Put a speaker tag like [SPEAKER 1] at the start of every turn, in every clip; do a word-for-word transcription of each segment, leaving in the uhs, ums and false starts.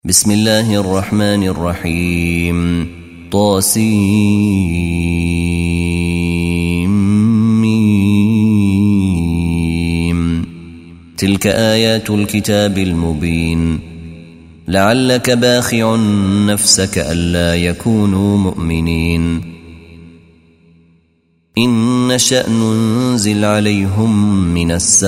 [SPEAKER 1] بسم الله الرحمن الرحيم طاسيم تلك آيات الكتاب المبين لعلك باخع نفسك ألا يكونوا مؤمنين إن نشأ ننزل عليهم من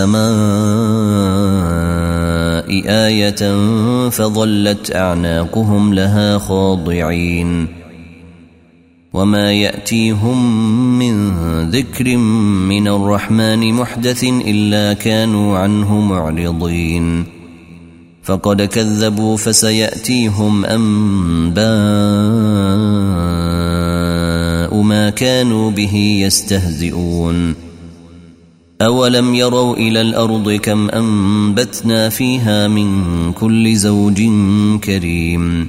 [SPEAKER 1] السماء آية فظلت أعناقهم لها خاضعين وما يأتيهم من ذكر من الرحمن محدث إلا كانوا عنه معرضين فقد كذبوا فسيأتيهم أنباء ما كانوا به يستهزئون أولم يروا إلى الأرض كم أنبتنا فيها من كل زوج كريم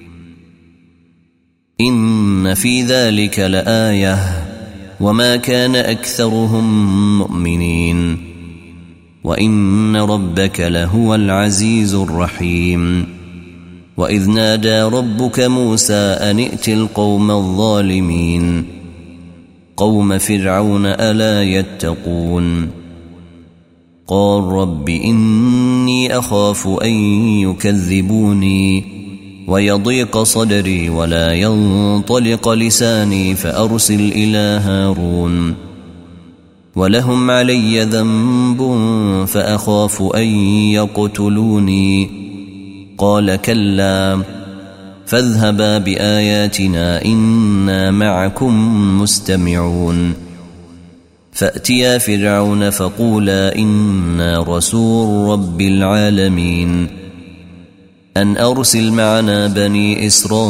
[SPEAKER 1] إن في ذلك لآية وما كان أكثرهم مؤمنين وإن ربك لهو العزيز الرحيم وإذ نادى ربك موسى أن ائت القوم الظالمين قوم فرعون ألا يتقون قال رب إني أخاف أن يكذبوني ويضيق صدري ولا ينطلق لساني فأرسل إلى هارون ولهم علي ذنب فأخاف أن يقتلوني قال كلا فاذهبا بآياتنا إنا معكم مستمعون فأتيا فرعون فقولا إنا رسول رب العالمين أن أرسل معنا بني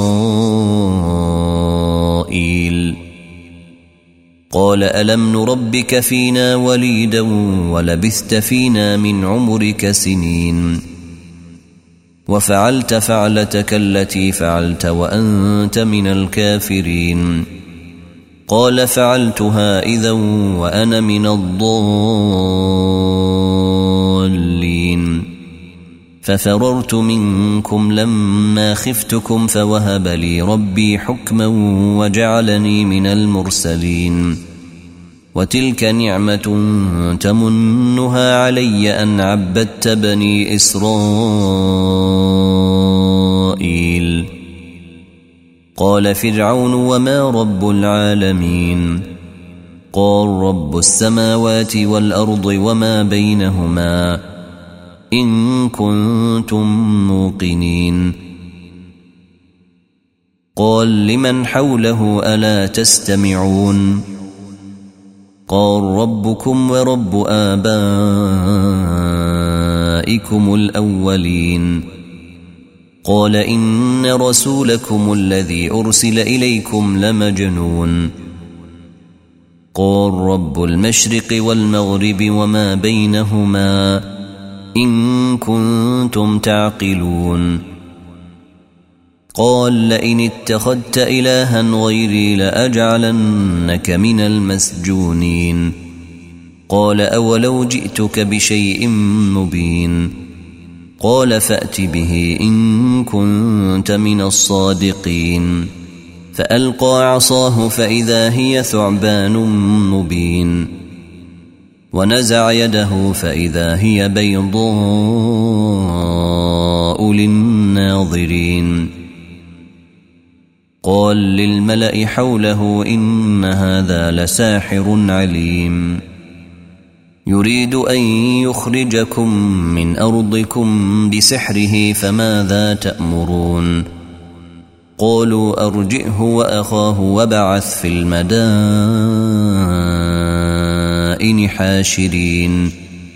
[SPEAKER 1] إسرائيل قال ألم نربك فينا وليدا ولبثت فينا من عمرك سنين وفعلت فعلتك التي فعلت وأنت من الكافرين قال فعلتها إذا وأنا من الضالين ففررت منكم لما خفتكم فوهب لي ربي حكما وجعلني من المرسلين وتلك نعمة تمنها علي أن عبدت بني إسرائيل قال فرعون وما رب العالمين قال رب السماوات والأرض وما بينهما إن كنتم موقنين قال لمن حوله ألا تستمعون قال ربكم ورب آبائكم الأولين قال إن رسولكم الذي أرسل إليكم لمجنون قال رب المشرق والمغرب وما بينهما إن كنتم تعقلون قال لئن اتخذت إلها غيري لأجعلنك من المسجونين قال أولو جئتك بشيء مبين قال فأت به إن كنت من الصادقين فألقى عصاه فإذا هي ثعبان مبين ونزع يده فإذا هي بيضاء للناظرين قال للملأ حوله إن هذا لساحر عليم يريد أن يخرجكم من أرضكم بسحره فماذا تأمرون قالوا أرجئه وأخاه وبعث في المدائن حاشرين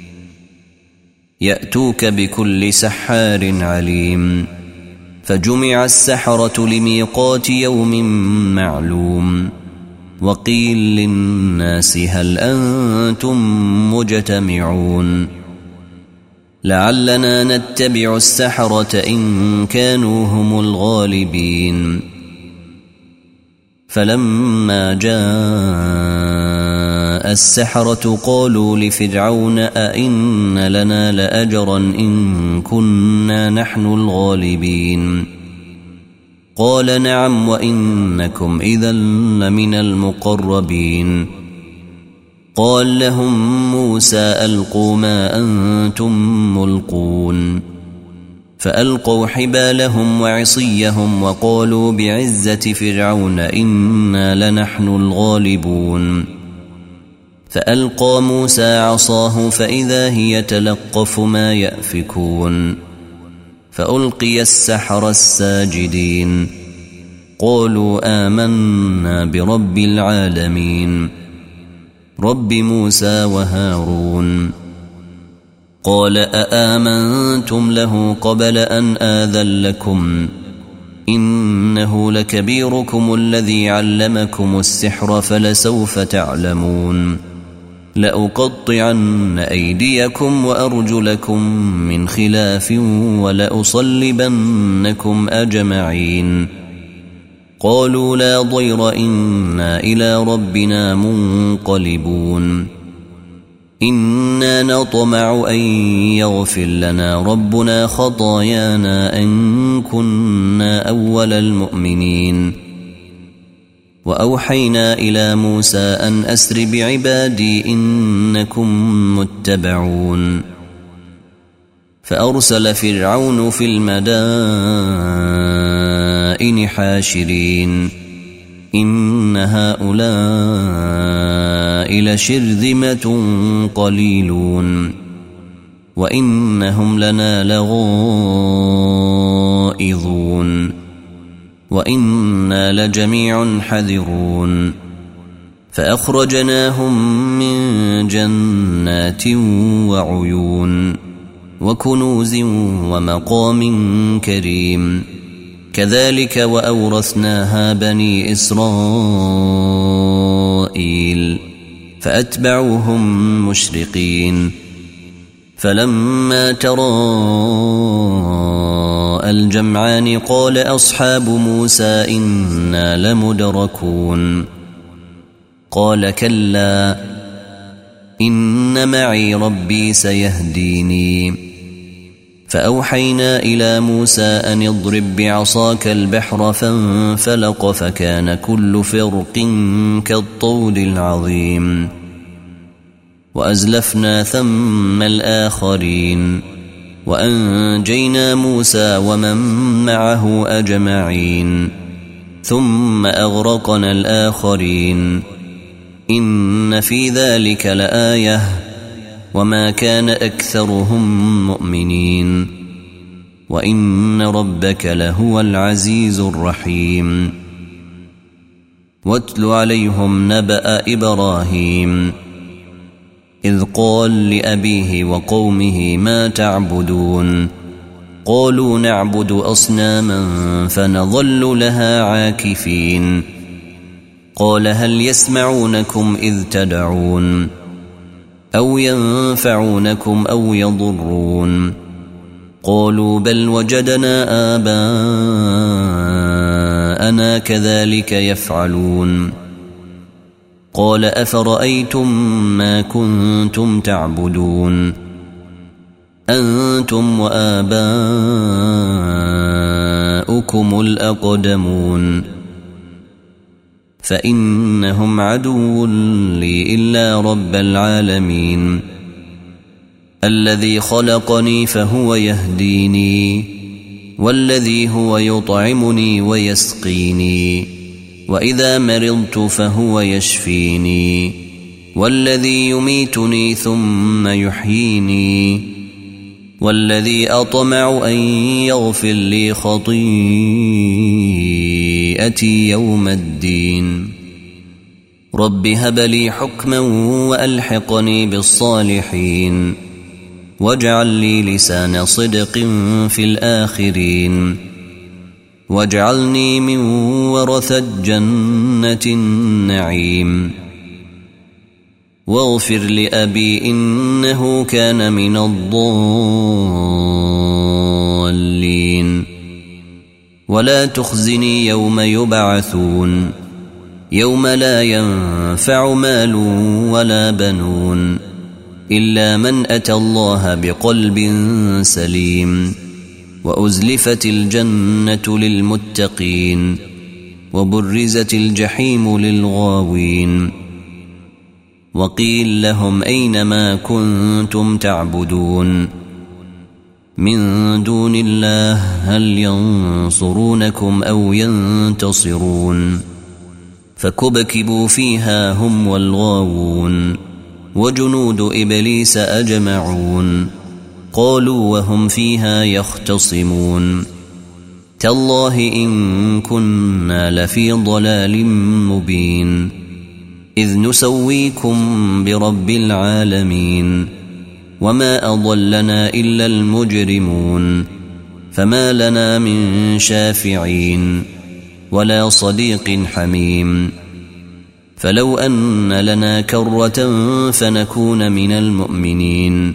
[SPEAKER 1] يأتوك بكل سحار عليم فجمع السحرة لميقات يوم معلوم وقيل للناس هل أنتم مجتمعون لعلنا نتبع السحرة إن كانوا هم الغالبين فلما جاء السحرة قالوا لفرعون أئن لنا لأجرا إن كنا نحن الغالبين قال نعم وإنكم إذا لمن المقربين قال لهم موسى ألقوا ما أنتم ملقون فألقوا حبالهم وعصيهم وقالوا بعزة فرعون إنا لنحن الغالبون فألقى موسى عصاه فإذا هي تلقف ما يأفكون فألقي السحرة الساجدين قالوا آمنا برب العالمين رب موسى وهارون قال أآمنتم له قبل أن آذن لكم إنه لكبيركم الذي علمكم السحر فلسوف تعلمون لأقطعن أيديكم وأرجلكم من خلاف ولأصلبنكم أجمعين قالوا لا ضير إنا إلى ربنا منقلبون إنا نطمع أن يغفر لنا ربنا خطايانا أن كنا أول المؤمنين وأوحينا إلى موسى أن أسر بعبادي إنكم متبعون فأرسل فرعون في المدائن حاشرين إن هؤلاء لشرذمة قليلون وإنهم لنا لغائظون وإنا لجميع حذرون فأخرجناهم من جنات وعيون وكنوز ومقام كريم كذلك وأورثناها بني إسرائيل فأتبعوهم مشرقين فلما تراءى الجمعان قال أصحاب موسى إنا لمدركون قال كلا إن معي ربي سيهديني فأوحينا إلى موسى أن اضرب بعصاك البحر فانفلق فكان كل فرق كالطود العظيم وأزلفنا ثم الآخرين وأنجينا موسى ومن معه أجمعين ثم أغرقنا الآخرين إن في ذلك لآية وما كان أكثرهم مؤمنين وإن ربك لهو العزيز الرحيم واتل عليهم نبأ إبراهيم إذ قال لأبيه وقومه ما تعبدون قالوا نعبد أصناما فنظل لها عاكفين قال هل يسمعونكم إذ تدعون أو ينفعونكم أو يضرون قالوا بل وجدنا آباءنا كذلك يفعلون قال أفرأيتم ما كنتم تعبدون أنتم وآباؤكم الأقدمون فإنهم عدو لي إلا رب العالمين الذي خلقني فهو يهديني والذي هو يطعمني ويسقيني وإذا مرضت فهو يشفيني والذي يميتني ثم يحييني والذي أطمع أن يغفر لي خطيئتي يوم الدين رب هب لي حكما وألحقني بالصالحين واجعل لي لسان صدق في الآخرين واجعلني من ورثة جنة النعيم واغفر لأبي إنه كان من الضالين ولا تخزني يوم يبعثون يوم لا ينفع مال ولا بنون إلا من أتى الله بقلب سليم وأزلفت الجنة للمتقين وبرزت الجحيم للغاوين وقيل لهم أين ما كنتم تعبدون من دون الله هل ينصرونكم أو ينتصرون فكبكبوا فيها هم والغاوون وجنود إبليس أجمعون قالوا وهم فيها يختصمون تالله إن كنا لفي ضلال مبين إذ نسويكم برب العالمين وما أضلنا إلا المجرمون فما لنا من شافعين ولا صديق حميم فلو أن لنا كرة فنكون من المؤمنين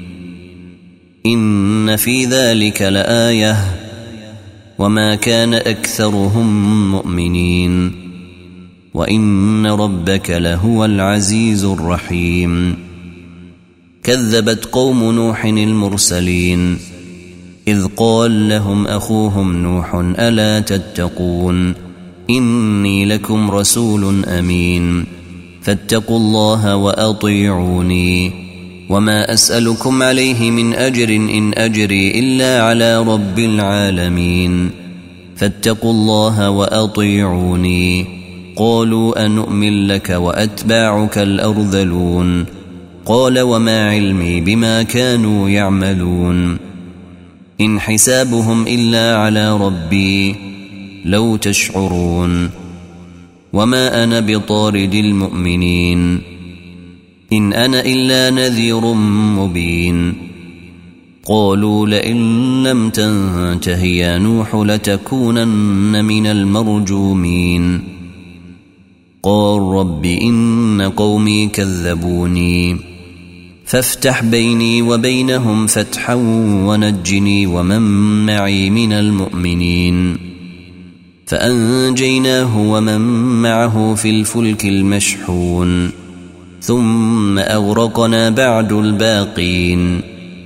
[SPEAKER 1] إن في ذلك لآية وما كان أكثرهم مؤمنين وإن ربك لهو العزيز الرحيم كذبت قوم نوح المرسلين إذ قال لهم أخوهم نوح ألا تتقون إني لكم رسول أمين فاتقوا الله وأطيعوني وما أسألكم عليه من أجر إن أجري إلا على رب العالمين فاتقوا الله وأطيعوني قالوا أنؤمن لك وأتباعك الأرذلون قال وما علمي بما كانوا يعملون إن حسابهم إلا على ربي لو تشعرون وما أنا بطارد المؤمنين إن أنا إلا نذير مبين قالوا لئن لم تنته يا نوح لتكونن من المرجومين قال رب إن قومي كذبوني فافتح بيني وبينهم فتحا ونجني ومن معي من المؤمنين فأنجيناه ومن معه في الفلك المشحون ثم أغرقنا بعد الباقين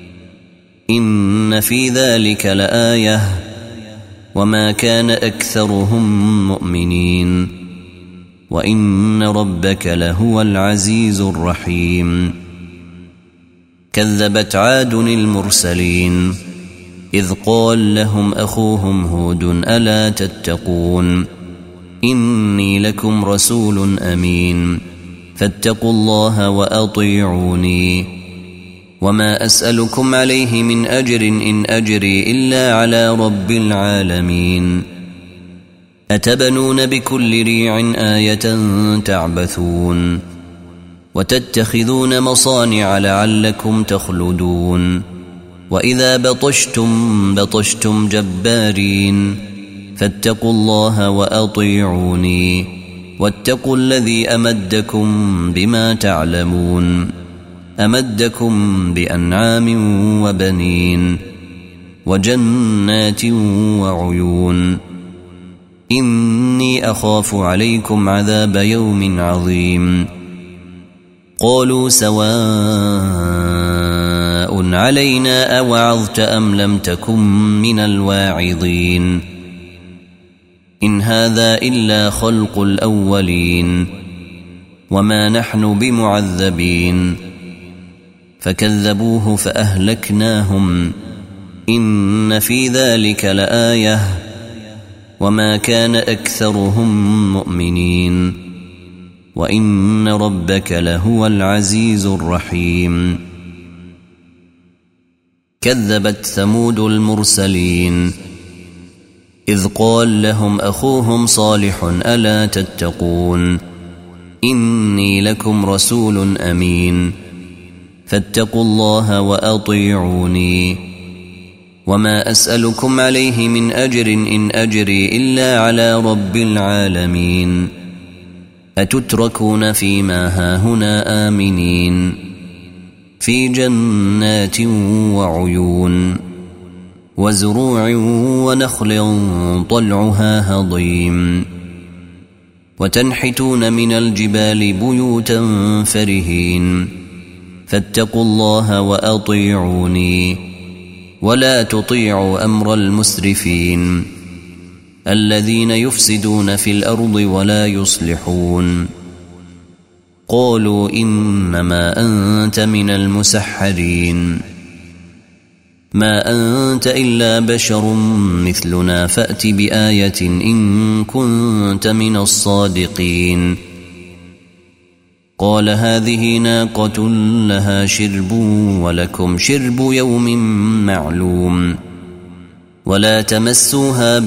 [SPEAKER 1] إن في ذلك لآية وما كان أكثرهم مؤمنين وإن ربك لهو العزيز الرحيم كذبت عاد المرسلين إذ قال لهم أخوهم هود ألا تتقون إني لكم رسول أمين فاتقوا الله وأطيعوني وما أسألكم عليه من أجر إن أجري إلا على رب العالمين أتبنون بكل ريع آية تعبثون وتتخذون مصانع لعلكم تخلدون وإذا بطشتم بطشتم جبارين فاتقوا الله وأطيعوني واتقوا الذي أمدكم بما تعلمون أمدكم بأنعام وبنين وجنات وعيون إني أخاف عليكم عذاب يوم عظيم قالوا سواء علينا أوعظت أم لم تكن من الواعظين إن هذا إلا خلق الأولين وما نحن بمعذبين فكذبوه فأهلكناهم إن في ذلك لآية وما كان أكثرهم مؤمنين وإن ربك لهو العزيز الرحيم كذبت ثمود المرسلين إذ قال لهم أخوهم صالح ألا تتقون إني لكم رسول أمين فاتقوا الله وأطيعوني وما أسألكم عليه من أجر إن أجري إلا على رب العالمين أتتركون فيما هاهنا آمنين في جنات وعيون وزروع ونخل طلعها هضيم وتنحتون من الجبال بيوتا فرهين فاتقوا الله وأطيعوني ولا تطيعوا أمر المسرفين الذين يفسدون في الأرض ولا يصلحون. قالوا إنما أنت من المسحرين ما أنت إلا بشر مثلنا فأت بآية إن كنت من الصادقين. قال هذه ناقة لها شرب ولكم شرب يوم معلوم ولا تمسوها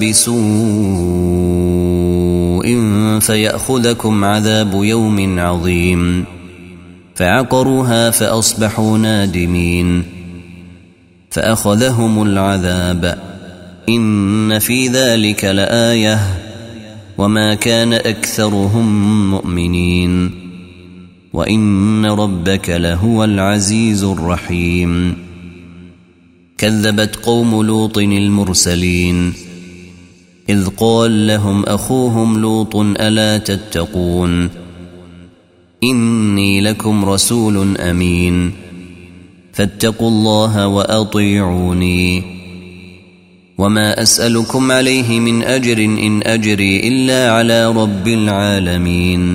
[SPEAKER 1] بسوء فيأخذكم عذاب يوم عظيم. فعقروها فأصبحوا نادمين فأخذهم العذاب إن في ذلك لآية وما كان أكثرهم مؤمنين وإن ربك لهو العزيز الرحيم. كذبت قوم لوط المرسلين إذ قال لهم أخوهم لوط ألا تتقون إني لكم رسول أمين فاتقوا الله وأطيعوني وما أسألكم عليه من أجر إن أجري إلا على رب العالمين.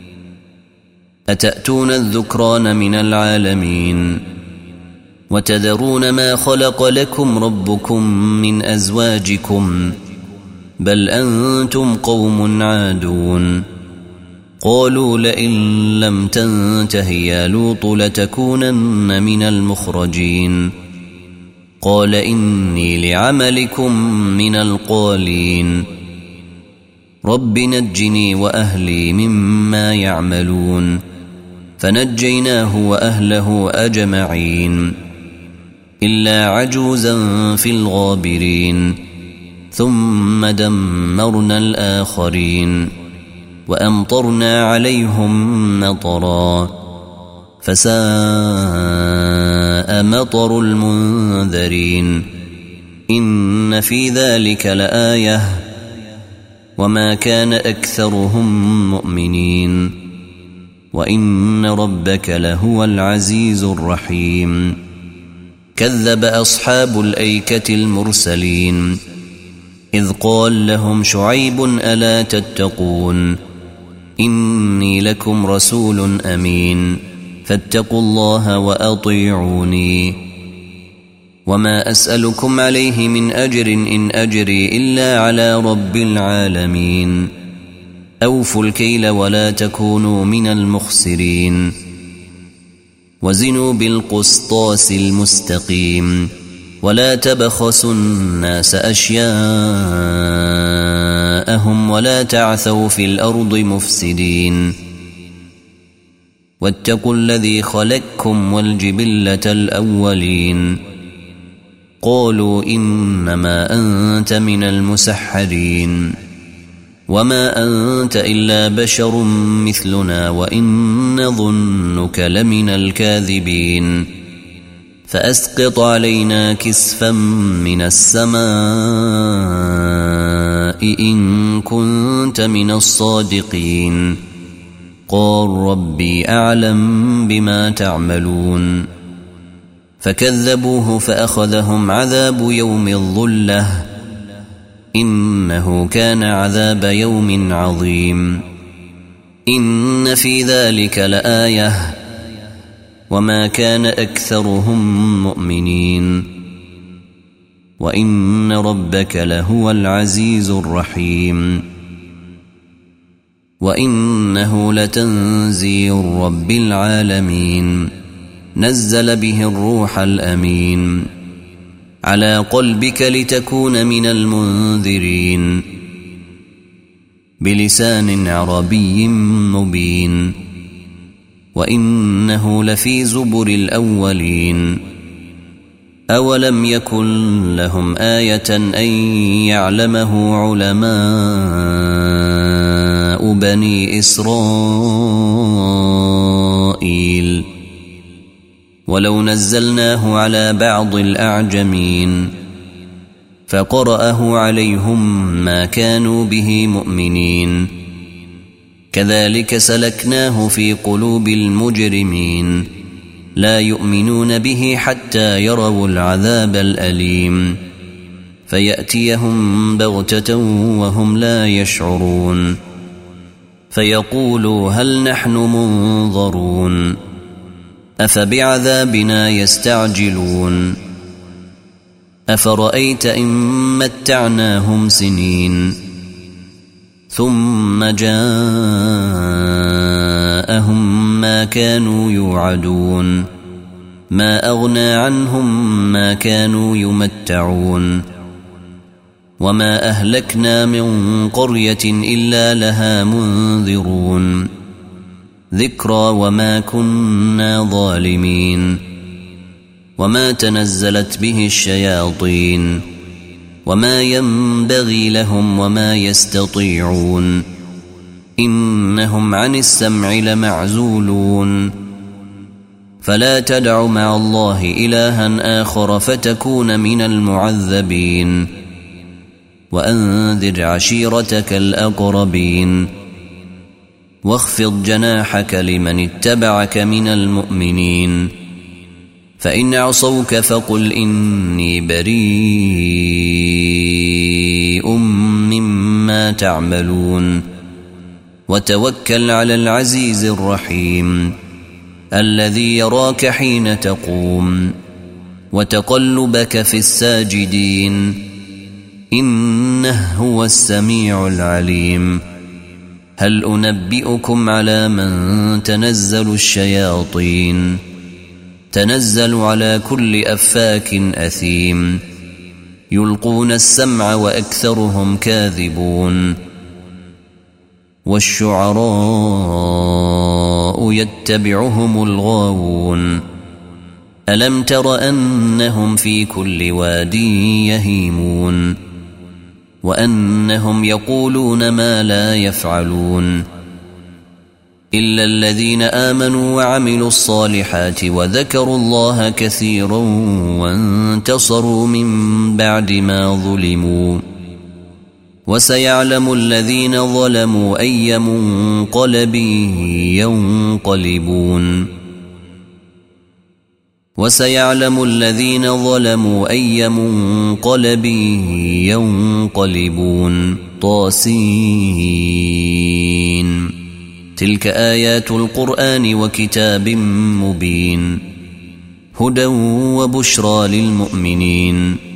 [SPEAKER 1] أتأتون الذكران من العالمين وتذرون ما خلق لكم ربكم من أزواجكم بل أنتم قوم عادون. قالوا لئن لم تنته يا لوط لتكونن من المخرجين. قال إني لعملكم من القالين رب نجني وأهلي مما يعملون. فنجيناه وأهله أجمعين إلا عجوزا في الغابرين ثم دمرنا الآخرين وأمطرنا عليهم مطرا فساء مطر المنذرين. إن في ذلك لآية وما كان أكثرهم مؤمنين وإن ربك لهو العزيز الرحيم. كذب أصحاب الأيكة المرسلين إذ قال لهم شعيب ألا تتقون إني لكم رسول أمين فاتقوا الله وأطيعوني وما أسألكم عليه من أجر إن أجري إلا على رب العالمين. أوفوا الكيل ولا تكونوا من المخسرين وزنوا بالقسطاس المستقيم ولا تبخسوا الناس أشياءهم ولا تعثوا في الأرض مفسدين. واتقوا الذي خلقكم والجبلة الأولين. قالوا إنما أنت من المسحرين وما أنت إلا بشر مثلنا وإن نظنك لمن الكاذبين. فأسقط علينا كسفا من السماء إن كنت من الصادقين. قال ربي أعلم بما تعملون. فكذبوه فأخذهم عذاب يوم الظلة إنه كان عذاب يوم عظيم. إن في ذلك لآية وما كان أكثرهم مؤمنين وإن ربك لهو العزيز الرحيم. وإنه لتنزيل رب العالمين نزل به الروح الأمين على قلبك لتكون من المنذرين بلسان عربي مبين. وإنه لفي زبر الأولين. أولم يكن لهم آية أن يعلمه علماء بني إسرائيل ولو نزلناه على بعض الأعجمين فقرأه عليهم ما كانوا به مؤمنين. كذلك سلكناه في قلوب المجرمين لا يؤمنون به حتى يروا العذاب الأليم فيأتيهم بغتة وهم لا يشعرون فيقولوا هل نحن منظرون أفبعذابنا يستعجلون أفرأيت إن متعناهم سنين ثم جاءهم ما كانوا يوعدون ما أغنى عنهم ما كانوا يمتعون وما أهلكنا من قرية إلا لها منذرون ذكرى وما كنا ظالمين وما تنزلت به الشياطين وما ينبغي لهم وما يستطيعون إنهم عن السمع لمعزولون فلا تدع مع الله إلها آخر فتكون من المعذبين وأنذر عشيرتك الأقربين واخفض جناحك لمن اتبعك من المؤمنين فإن عصوك فقل إني بريء مما تعملون وتوكل على العزيز الرحيم الذي يراك حين تقوم وتقلبك في الساجدين إنه هو السميع العليم هل أنبئكم على من تنزل الشياطين تنزل على كل أفاك أثيم يلقون السمع وأكثرهم كاذبون والشعراء يتبعهم الغاوون ألم تر أنهم في كل واد يهيمون وأنهم يقولون ما لا يفعلون إلا الذين آمنوا وعملوا الصالحات وذكروا الله كثيرا وانتصروا من بعد ما ظلموا وسيعلم الذين ظلموا أي منقلب ينقلبون وسيعلم الذين ظلموا أي منقلب ينقلبون طاسين تلك آيات القرآن وكتاب مبين هدى وبشرى للمؤمنين